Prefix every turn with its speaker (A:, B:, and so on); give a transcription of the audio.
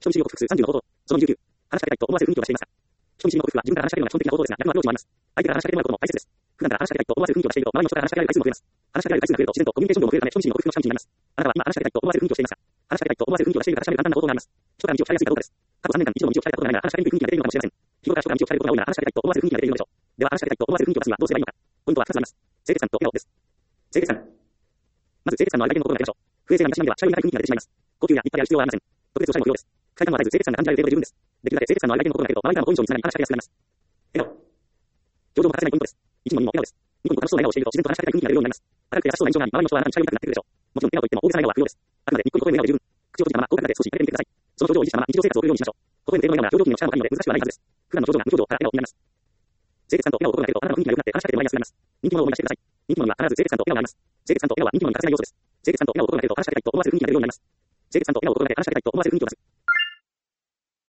A: 人見知りを克服する30の方法。その29。話しかけたいと思わせる雰囲気を出していますか？人見知りの克服は自分から話しかけるのが基本的な方法ですが、逆のアプローチもあります。相手から話しかけてもらうことも大切です。普段から話しかけたいと思わせる雰囲気を出していると、周りの人から話しかけられる回数も増えます。話しかけられる回数が増えると、自然とコミュニケーション量も増えるため、人見知りの克服の近道になります。あなたは今話しかけたいと思わせる雰囲気をしていますか？話しかけたいと思わせる雰囲気を出しているか確かめる簡単な方法があります。人から道を聞かれやすいかどうかです。過去3年間一度も道を聞かれたことがないなら話しかけにくい雰囲気が出ているのかもしれません。日頃から人から道を聞かれることが多いなら話しかけたいと思わせる雰囲気が出ているのでしょう。では話しかけたいと思わせる雰囲気を出すにはどうすればいいのか。ポイントは2つあります。清潔感と笑顔です。清潔感。まず清潔感のある相手の心が出ましょう。不衛生な身だしなみでは社員がない雰囲気が出てしまいます。高級や立派である必要はありません。特別おしゃれも不要です。不快感も与えず清潔感が感じられる程度で十分です。できるだけ清潔感のある相手の心が出ると、周りからの好印象につながり話しかけやすくなります。笑顔。表情も欠かせないポイントです。一問二問笑顔です。ニコニコ楽しそうな笑顔をしていると自然と話しかけたい雰囲気が出るようになります。明るくて優しそうな印象があり、周りの人はあなたに近寄りたくなってくるでしょう。もちろん笑顔といっても大げさな笑顔は不要です。あくまでニッコニコ声の笑顔で十分。口を閉じたまま口角で少し上げてみてください。その表情を維持したまま日常生活を送るようにしましょう。微笑む程度の笑顔なら表情筋の力もないので難しくはないはずです。普段の表情が無表情から笑顔になります。清潔感と笑顔を心がけるとあなたの雰囲気が良くなって話しかけてもらいやすくなります。人気者を思い出してください。人気者には必ず清潔感と笑顔があります。清潔感と笑顔は人気者に欠かせない要素です。清潔感と笑顔を心がけると話しかけたいと思わせる雰囲気が出るようになります。清潔感と笑顔を心がけて話しかけたいと思わせる雰囲気を出す。